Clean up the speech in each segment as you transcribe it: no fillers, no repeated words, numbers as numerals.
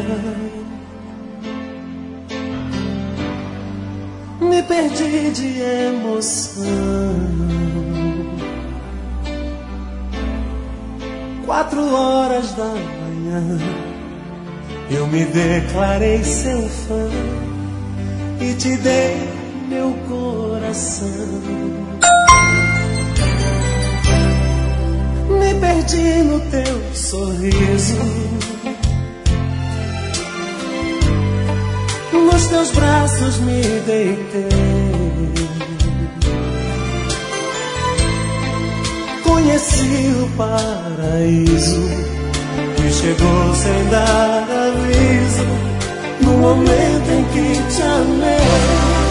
Me perdi de emoção. 4 horas da manhã, eu me declarei seu fã e te dei meu coração. Me perdi no teu sorriso, nos teus braços me deitei. Conheci o paraíso que chegou sem dar aviso, no momento em que te amei.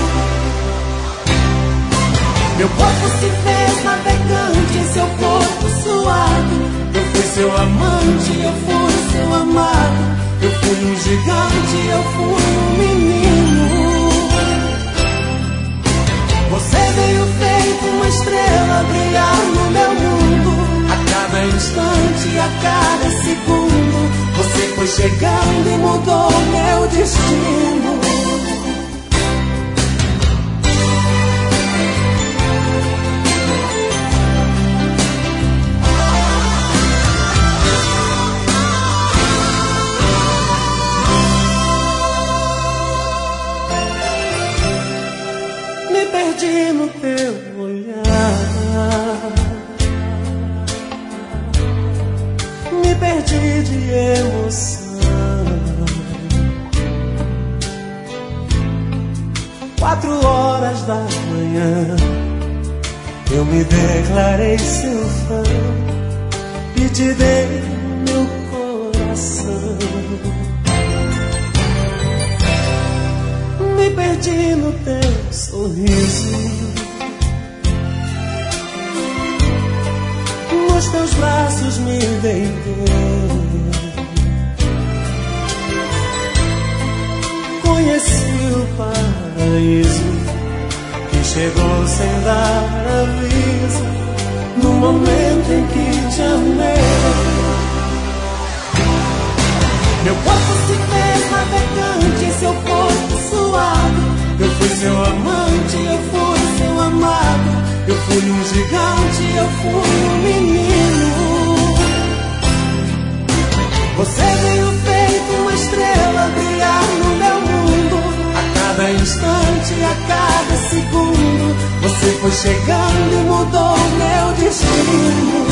Meu corpo se fez navegante em seu corpo suado. Eu fui seu amante, eu fui seu amado. Eu fui um gigante, eu fui um menino. Você veio feito uma estrela brilhar no meu mundo. A cada instante, a cada segundo, você foi chegando e mudou meu destino. Me perdi no teu olhar, me perdi de emoção. 4 horas da manhã, eu me declarei seu fã e te dei meu coração. Me perdi no teu sorriso, nos teus braços me deitei. Conheci o paraíso que chegou sem dar aviso, no momento em que te amei. Meu corpo se fez navegante em seu corpo suado. Eu fui seu amante, eu fui seu amado. Eu fui um gigante, eu fui um menino. Você veio feito uma estrela brilhar no meu mundo. A cada instante, a cada segundo, você foi chegando e mudou meu destino.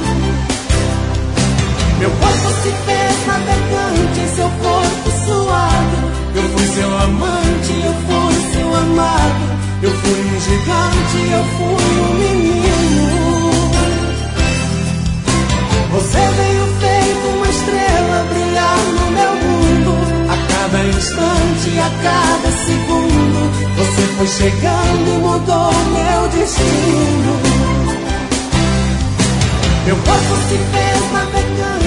Meu corpo se fez navegante em seu corpo suado. Eu fui seu amante, eu fui seu amado. Eu fui um gigante, eu fui um menino. Você veio feito uma estrela brilhar no meu mundo. A cada instante, a cada segundo, você foi chegando e mudou meu destino. Meu corpo se fez navegante